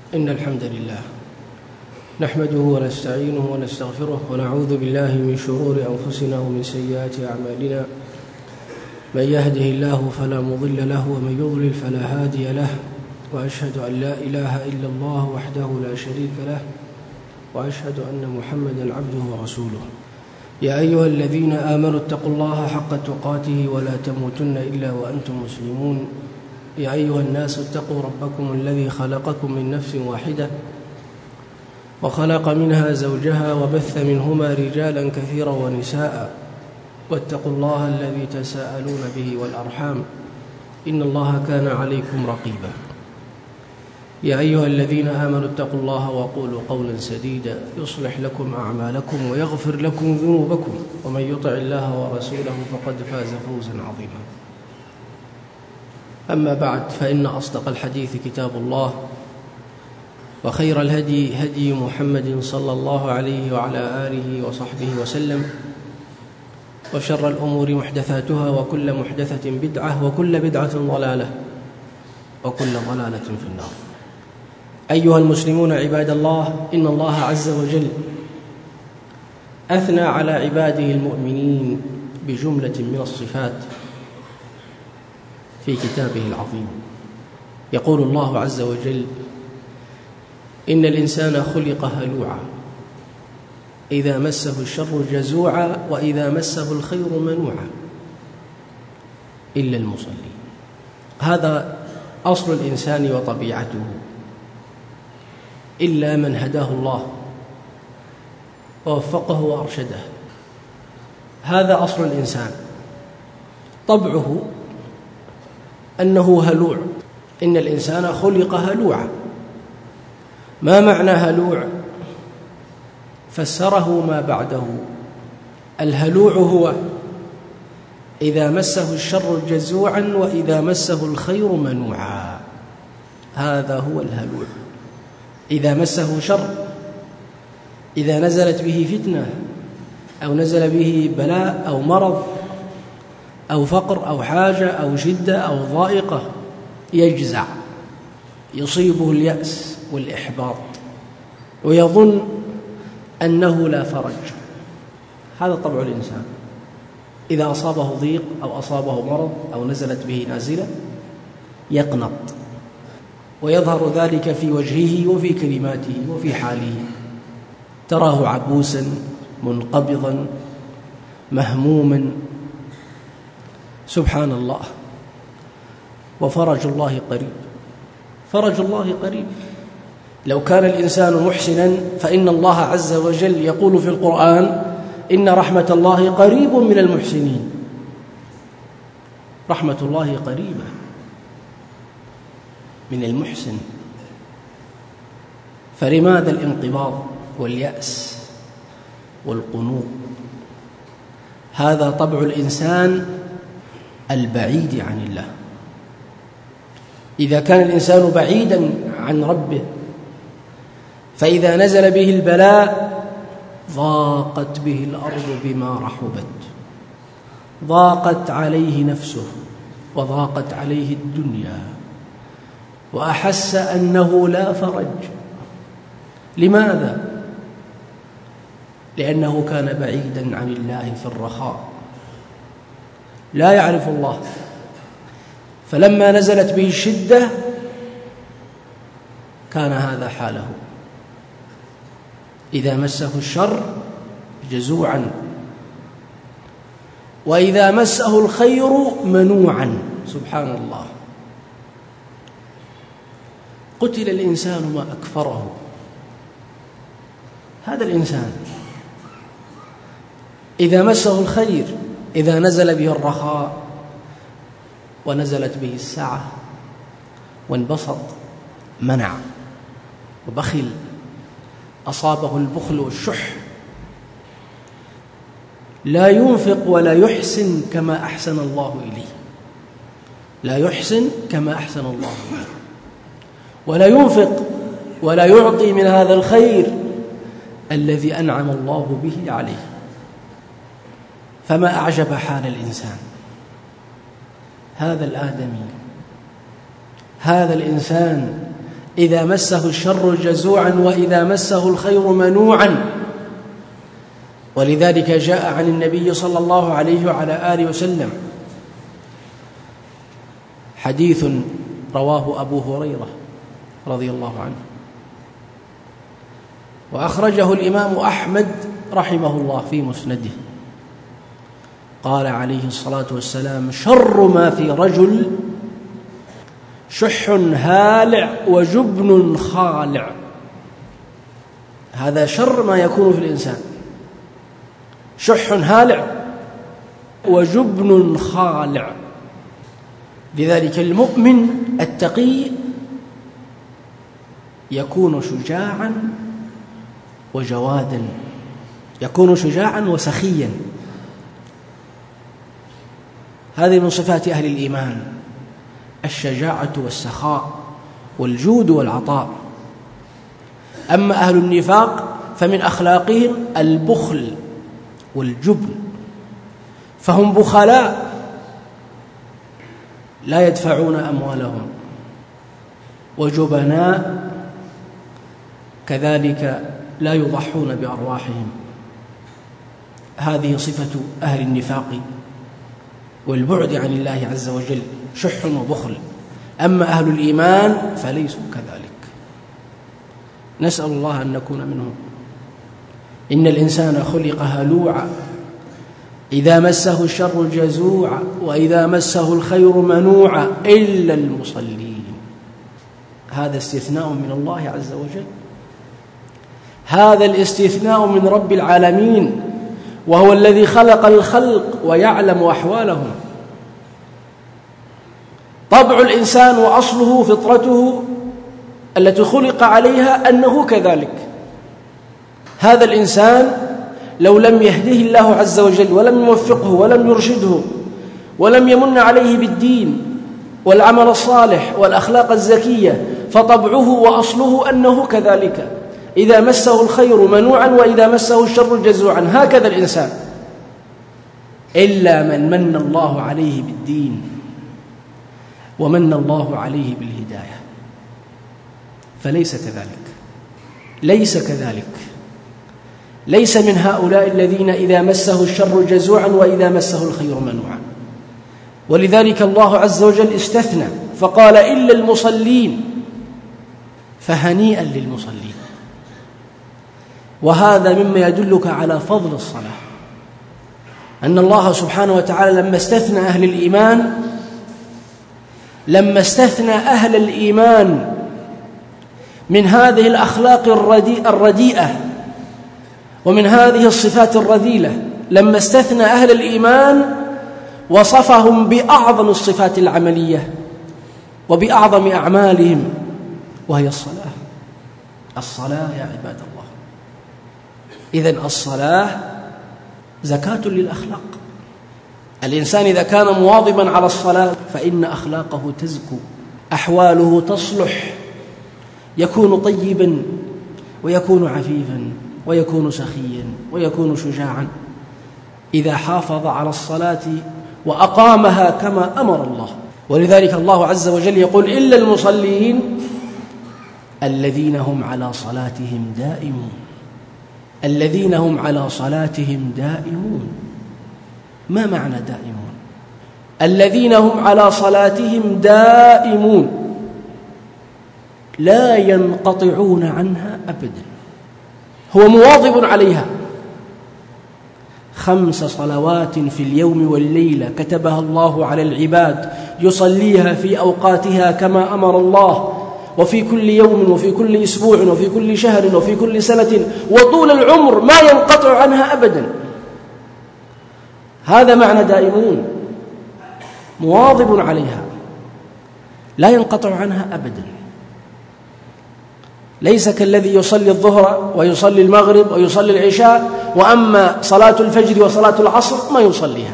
إن الحمد لله نحمده ونستعينه ونستغفره ونعوذ بالله من شرور أنفسنا ومن سيئات أعمالنا. من يهده الله فلا مضل له ومن يضلل فلا هادي له، وأشهد أن لا إله إلا الله وحده لا شريك له، وأشهد أن محمدا عبده ورسوله. يا أيها الذين آمنوا اتقوا الله حق تقاته ولا تموتن إلا وأنتم مسلمون. يا أيها الناس اتقوا ربكم الذي خلقكم من نفس واحدة وخلق منها زوجها وبث منهما رجالا كثيرا ونساء، واتقوا الله الذي تساءلون به والأرحام إن الله كان عليكم رقيبا. يا أيها الذين آمنوا اتقوا الله وقولوا قولا سديدا يصلح لكم أعمالكم ويغفر لكم ذنوبكم، ومن يطع الله ورسوله فقد فاز فوزا عظيما. أما بعد، فإن أصدق الحديث كتاب الله، وخير الهدي هدي محمد صلى الله عليه وعلى آله وصحبه وسلم، وشر الأمور محدثاتها، وكل محدثة بدعة، وكل بدعة ضلالة، وكل ضلالة في النار. أيها المسلمون عباد الله، إن الله عز وجل أثنى على عباده المؤمنين بجملة من الصفات في كتابه العظيم. يقول الله عز وجل: إن الإنسان خلق هلوعا إذا مسه الشر جزوعا وإذا مسه الخير منوعا إلا المصلين. هذا أصل الإنسان وطبيعته، إلا من هداه الله ووفقه وأرشده. هذا أصل الإنسان، طبعه أنه هلوع. إن الإنسان خلق هلوعا. ما معنى هلوع؟ فسره ما بعده. الهلوع هو إذا مسه الشر جزوعا وإذا مسه الخير منوعا. هذا هو الهلوع. إذا مسه شر، إذا نزلت به فتنة أو نزل به بلاء أو مرض أو فقر أو حاجة أو شدة أو ضائقة، يجزع، يصيبه اليأس والإحباط، ويظن أنه لا فرج. هذا طبع الإنسان. إذا أصابه ضيق أو أصابه مرض أو نزلت به نازلة يقنط، ويظهر ذلك في وجهه وفي كلماته وفي حاله. تراه عبوسا منقبضا مهموما. سبحان الله. وفرج الله قريب. فرج الله قريب. لو كان الإنسان محسنا فإن الله عز وجل يقول في القرآن: إن رحمة الله قريب من المحسنين. رحمة الله قريبة من المحسن. فلماذا الانقباض واليأس والقنوط؟ هذا طبع الإنسان البعيد عن الله. إذا كان الإنسان بعيدا عن ربه، فإذا نزل به البلاء ضاقت به الأرض بما رحبت، ضاقت عليه نفسه وضاقت عليه الدنيا، وأحس أنه لا فرج. لماذا؟ لأنه كان بعيدا عن الله في الرخاء، لا يعرف الله. فلما نزلت به الشدة كان هذا حاله. إذا مسه الشر جزوعا وإذا مسه الخير منوعا. سبحان الله. قتل الإنسان ما أكفره. هذا الإنسان إذا مسه الخير، إذا نزل به الرخاء ونزلت به السعة وانبسط، منع وبخل، أصابه البخل والشح، لا ينفق ولا يحسن كما أحسن الله إليه. لا يحسن كما أحسن الله إليه، ولا ينفق ولا يعطي من هذا الخير الذي أنعم الله به عليه. فما أعجب حال الإنسان. هذا الآدمي، هذا الإنسان إذا مسه الشر جزوعا وإذا مسه الخير منوعا. ولذلك جاء عن النبي صلى الله عليه وعلى آله وسلم حديث رواه أبو هريرة رضي الله عنه، وأخرجه الإمام أحمد رحمه الله في مسنده، قال عليه الصلاة والسلام: شر ما في رجل شح هالع وجبن خالع. هذا شر ما يكون في الإنسان، شح هالع وجبن خالع. لذلك المؤمن التقي يكون شجاعا وجوادا، يكون شجاعا وسخيا. هذه من صفات أهل الإيمان: الشجاعة والسخاء والجود والعطاء. أما أهل النفاق فمن أخلاقهم البخل والجبن، فهم بخلاء لا يدفعون أموالهم، وجبناء كذلك لا يضحون بأرواحهم. هذه صفة أهل النفاق والبعد عن الله عز وجل، شح وبخل. أما أهل الإيمان فليسوا كذلك، نسأل الله أن نكون منهم. إن الإنسان خلق هلوعا إذا مسه الشر جزوعا وإذا مسه الخير منوعا إلا المصلين. هذا استثناء من الله عز وجل، هذا الاستثناء من رب العالمين، وهو الذي خلق الخلق ويعلم أحوالهم. طبع الإنسان وأصله فطرته التي خلق عليها أنه كذلك. هذا الإنسان لو لم يهده الله عز وجل ولم يوفقه ولم يرشده ولم يمن عليه بالدين والعمل الصالح والأخلاق الزكية، فطبعه وأصله أنه كذلك، إذا مسه الخير منوعا وإذا مسه الشر جزوعا. هكذا الإنسان، إلا من الله عليه بالدين ومن الله عليه بالهداية، فليس كذلك، ليس كذلك، ليس من هؤلاء الذين إذا مسه الشر جزوعا وإذا مسه الخير منوعا. ولذلك الله عز وجل استثنى فقال: إلا المصلين. فهنيئا للمصلين. وهذا مما يدلك على فضل الصلاة، أن الله سبحانه وتعالى لما استثنى أهل الإيمان، لما استثنى أهل الإيمان من هذه الأخلاق الرديئة ومن هذه الصفات الرذيلة، لما استثنى أهل الإيمان وصفهم بأعظم الصفات العملية وبأعظم أعمالهم، وهي الصلاة. الصلاة يا عباد الله، إذن الصلاة زكاة للأخلاق. الإنسان إذا كان مواظبا على الصلاة فإن أخلاقه تزكو، أحواله تصلح، يكون طيبا ويكون عفيفا ويكون سخيا ويكون شجاعا إذا حافظ على الصلاة وأقامها كما أمر الله. ولذلك الله عز وجل يقول: إلا المصلين الذين هم على صلاتهم دائمون. الذين هم على صلاتهم دائمون. ما معنى دائمون؟ الذين هم على صلاتهم دائمون، لا ينقطعون عنها أبدا، هو مواظب عليها. 5 صلوات في اليوم والليلة كتبها الله على العباد، يصليها في أوقاتها كما أمر الله، وفي كل يوم وفي كل أسبوع وفي كل شهر وفي كل سنة وطول العمر، ما ينقطع عنها أبدا. هذا معنى دائمون، مواظب عليها لا ينقطع عنها أبدا. ليس كالذي يصلي الظهر ويصلي المغرب ويصلي العشاء، وأما صلاة الفجر وصلاة العصر ما يصليها.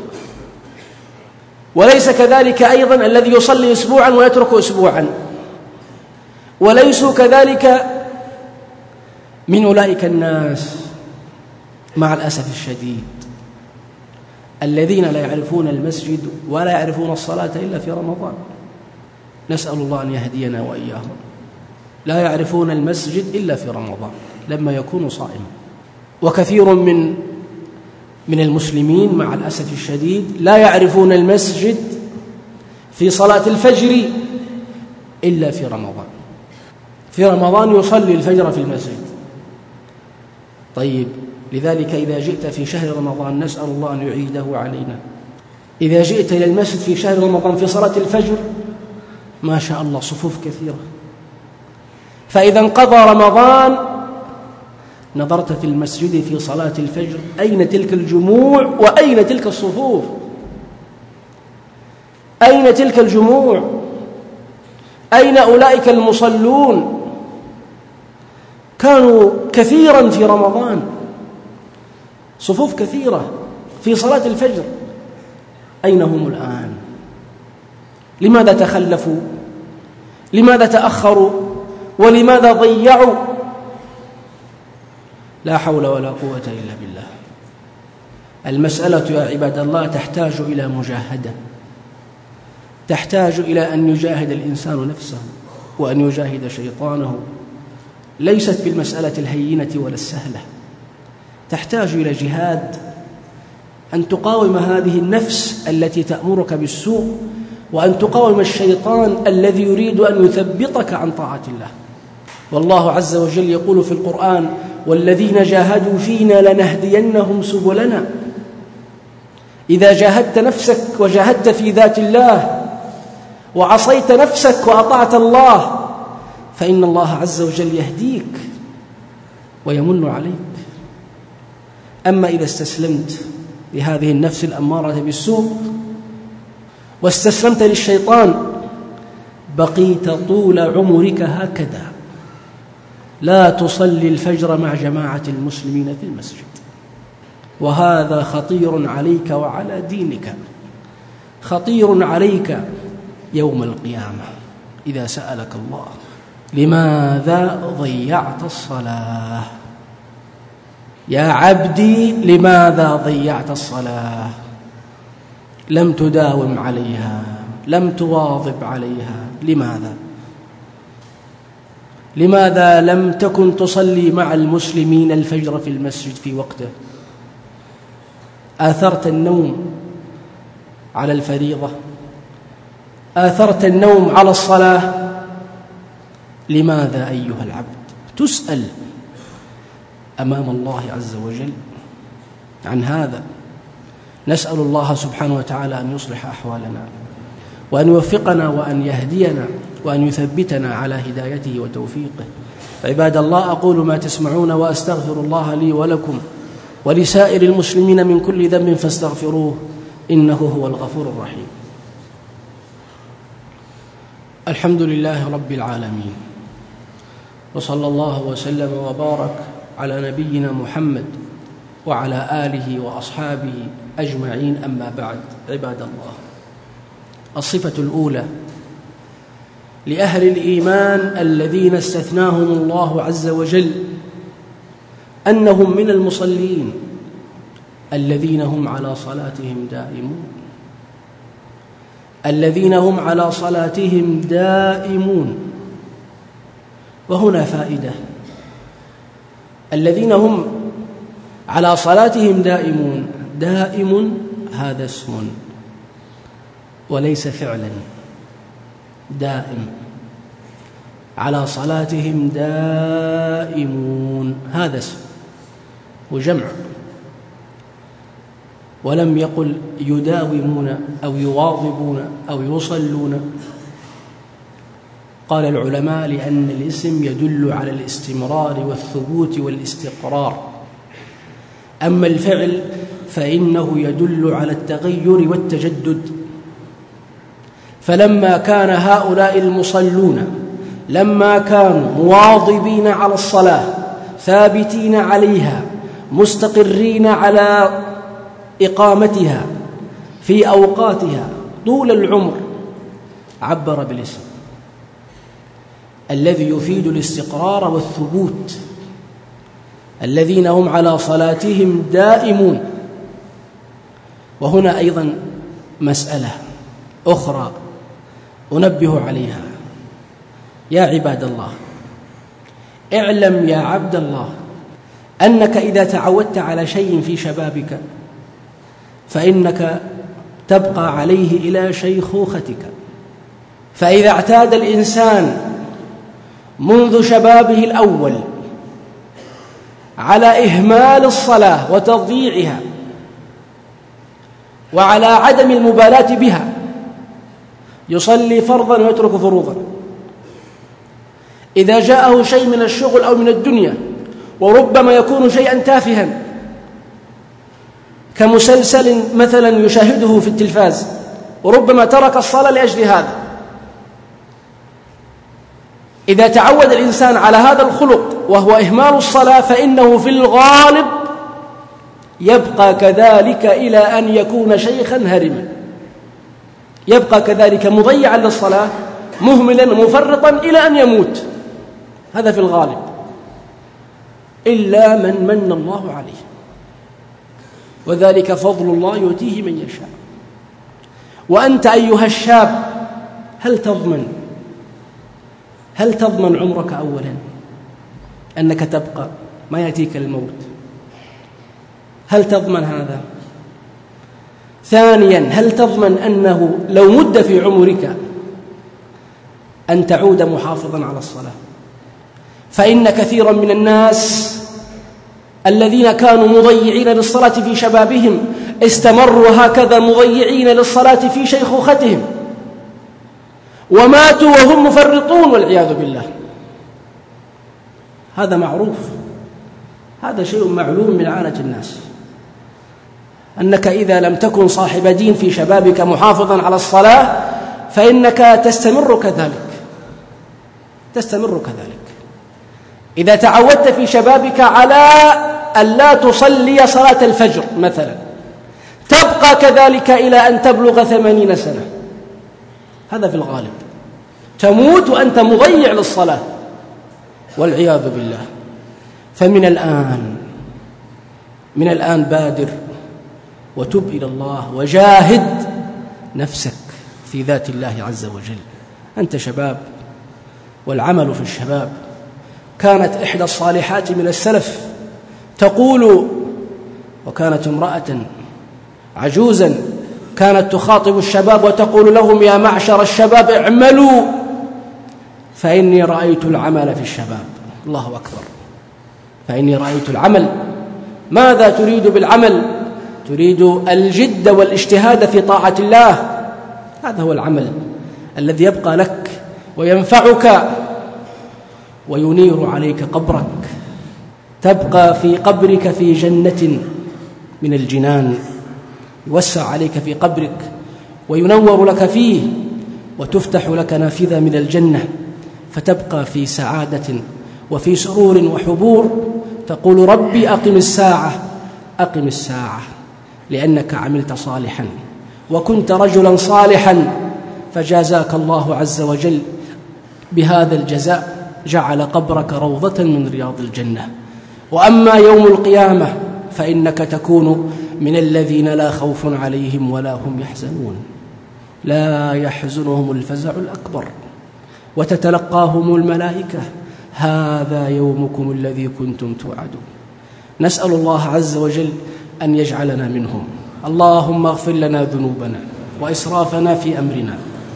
وليس كذلك أيضا الذي يصلي أسبوعا ويترك أسبوعا. وليسوا كذلك من أولئك الناس مع الأسف الشديد الذين لا يعرفون المسجد ولا يعرفون الصلاة إلا في رمضان. نسأل الله أن يهدينا وإياهم. لا يعرفون المسجد إلا في رمضان لما يكون صائما. وكثير من المسلمين مع الأسف الشديد لا يعرفون المسجد في صلاة الفجر إلا في رمضان. في رمضان يصلي الفجر في المسجد. طيب، لذلك إذا جئت في شهر رمضان نسأل الله أن يعيده علينا، إذا جئت إلى المسجد في شهر رمضان في صلاة الفجر ما شاء الله صفوف كثيرة، فإذا انقضى رمضان نظرت في المسجد في صلاة الفجر أين تلك الجموع وأين تلك الصفوف؟ أين تلك الجموع؟ أين أولئك المصلون؟ كانوا كثيرا في رمضان، صفوف كثيرة في صلاة الفجر، أين هم الآن؟ لماذا تخلفوا؟ لماذا تأخروا؟ ولماذا ضيعوا؟ لا حول ولا قوة إلا بالله. المسألة يا عباد الله تحتاج إلى مجاهدة، تحتاج إلى أن يجاهد الإنسان نفسه وأن يجاهد شيطانه، ليست بالمسألة الهينة ولا السهلة، تحتاج إلى جهاد، أن تقاوم هذه النفس التي تأمرك بالسوء، وأن تقاوم الشيطان الذي يريد أن يثبطك عن طاعة الله. والله عز وجل يقول في القرآن: والذين جاهدوا فينا لنهدينهم سبلنا. إذا جاهدت نفسك وجاهدت في ذات الله وعصيت نفسك وأطعت الله فإن الله عز وجل يهديك ويمن عليك. أما إذا استسلمت لهذه النفس الأمارة بالسوء واستسلمت للشيطان بقيت طول عمرك هكذا، لا تصلي الفجر مع جماعة المسلمين في المسجد، وهذا خطير عليك وعلى دينك، خطير عليك يوم القيامة إذا سألك الله: لماذا ضيعت الصلاة؟ يا عبدي لماذا ضيعت الصلاة؟ لم تداوم عليها، لم تواظب عليها، لماذا؟ لماذا لم تكن تصلي مع المسلمين الفجر في المسجد في وقته؟ آثرت النوم على الفريضة، آثرت النوم على الصلاة. لماذا أيها العبد؟ تسأل أمام الله عز وجل عن هذا. نسأل الله سبحانه وتعالى أن يصلح أحوالنا وأن يوفقنا وأن يهدينا وأن يثبتنا على هدايته وتوفيقه. عباد الله، أقول ما تسمعون وأستغفر الله لي ولكم ولسائر المسلمين من كل ذنب فاستغفروه إنه هو الغفور الرحيم. الحمد لله رب العالمين، وصلى الله وسلم وبارك على نبينا محمد وعلى آله وأصحابه أجمعين. أما بعد، عباد الله، الصفة الأولى لأهل الإيمان الذين استثناهم الله عز وجل أنهم من المصلين الذين هم على صلاتهم دائمون، الذين هم على صلاتهم دائمون. وهنا فائدة: الذين هم على صلاتهم دائمون، دائم هذا اسم وليس فعلا. دائم، على صلاتهم دائمون، هذا اسم وجمع، ولم يقل يداومون أو يواظبون أو يصلون. قال العلماء: لأن الاسم يدل على الاستمرار والثبوت والاستقرار، أما الفعل فإنه يدل على التغير والتجدد. فلما كان هؤلاء المصلون لما كانوا مواظبين على الصلاة ثابتين عليها مستقرين على إقامتها في أوقاتها طول العمر، عبر بالاسم الذي يفيد الاستقرار والثبوت، الذين هم على صلاتهم دائمون. وهنا أيضا مسألة أخرى أنبه عليها يا عباد الله: اعلم يا عبد الله أنك إذا تعودت على شيء في شبابك فإنك تبقى عليه إلى شيخوختك. فإذا اعتاد الإنسان منذ شبابه الأول على إهمال الصلاة وتضييعها وعلى عدم المبالاة بها، يصلي فرضا ويترك فروضا، إذا جاءه شيء من الشغل أو من الدنيا وربما يكون شيئا تافها كمسلسل مثلا يشاهده في التلفاز، وربما ترك الصلاة لأجل هذا. إذا تعود الإنسان على هذا الخلق وهو إهمال الصلاة فإنه في الغالب يبقى كذلك إلى أن يكون شيخا هرما، يبقى كذلك مضيعا للصلاة مهملا مفرطا إلى أن يموت، هذا في الغالب، إلا من من الله عليه، وذلك فضل الله يؤتيه من يشاء. وأنت أيها الشاب هل تضمن عمرك أولا أنك تبقى ما يأتيك الموت؟ هل تضمن هذا؟ ثانيا هل تضمن أنه لو مد في عمرك أن تعود محافظا على الصلاة؟ فإن كثيرا من الناس الذين كانوا مضيعين للصلاة في شبابهم استمروا هكذا مضيعين للصلاة في شيخوختهم وماتوا وهم مفرطون والعياذ بالله. هذا معروف، هذا شيء معلوم من عانة الناس، أنك إذا لم تكن صاحب دين في شبابك محافظا على الصلاة فإنك تستمر كذلك. إذا تعودت في شبابك على أن لا تصلي صلاة الفجر مثلا تبقى كذلك إلى أن تبلغ 80 سنة، هذا في الغالب، تموت وأنت مضيع للصلاة والعياذ بالله. فمن الآن بادر وتب إلى الله وجاهد نفسك في ذات الله عز وجل. أنت شباب والعمل في الشباب. كانت إحدى الصالحات من السلف تقول، وكانت امرأة عجوزا كانت تخاطب الشباب وتقول لهم: يا معشر الشباب اعملوا فإني رأيت العمل في الشباب. الله أكبر، فإني رأيت العمل. ماذا تريد بالعمل؟ تريد الجد والاجتهاد في طاعة الله، هذا هو العمل الذي يبقى لك وينفعك وينير عليك قبرك، تبقى في قبرك في جنة من الجنان، يوسع عليك في قبرك وينور لك فيه وتفتح لك نافذة من الجنة، فتبقى في سعادة وفي سرور وحبور، تقول: ربي أقم الساعة لأنك عملت صالحا وكنت رجلا صالحا، فجازاك الله عز وجل بهذا الجزاء، جعل قبرك روضة من رياض الجنة. وأما يوم القيامة فإنك تكون من الذين لا خوف عليهم ولا هم يحزنون، لا يحزنهم الفزع الأكبر، وتتلقاهم الملائكة: هذا يومكم الذي كنتم توعدون. نسأل الله عز وجل أن يجعلنا منهم. اللهم اغفر لنا ذنوبنا وإسرافنا في أمرنا،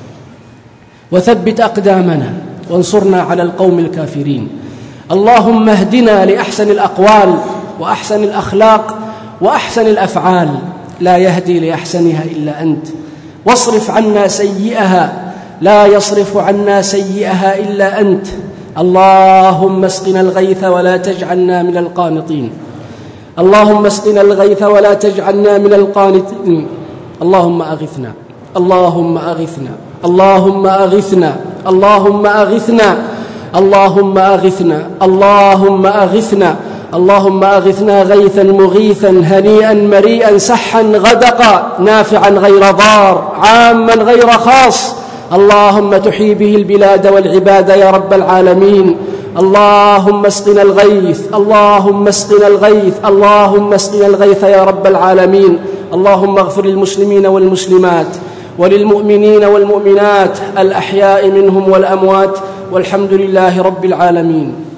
وثبت أقدامنا وانصرنا على القوم الكافرين. اللهم اهدنا لأحسن الأقوال وأحسن الأخلاق وأحسن الأفعال، لا يهدي لأحسنها إلا أنت، واصرف عنا سيئها، لا يصرف عنا سيئها إلا أنت. اللهم اسقنا الغيث ولا تجعلنا من القانطين، اللهم اسقنا الغيث ولا تجعلنا من القانطين. اللهم أغثنا، اللهم أغثنا، اللهم أغثنا، اللهم أغثنا، اللهم أغثنا، اللهم أغثنا، اللهم أغثنا غيثا مغيثا هنيئا مريئا سحا غدقا نافعا غير ضار عاما غير خاص، اللهم تحيي به البلاد والعباد يا رب العالمين. اللهم اسقنا الغيث، اللهم اسقنا الغيث، اللهم اسقنا الغيث يا رب العالمين. اللهم اغفر للمسلمين والمسلمات وللمؤمنين والمؤمنات الأحياء منهم والأموات، والحمد لله رب العالمين.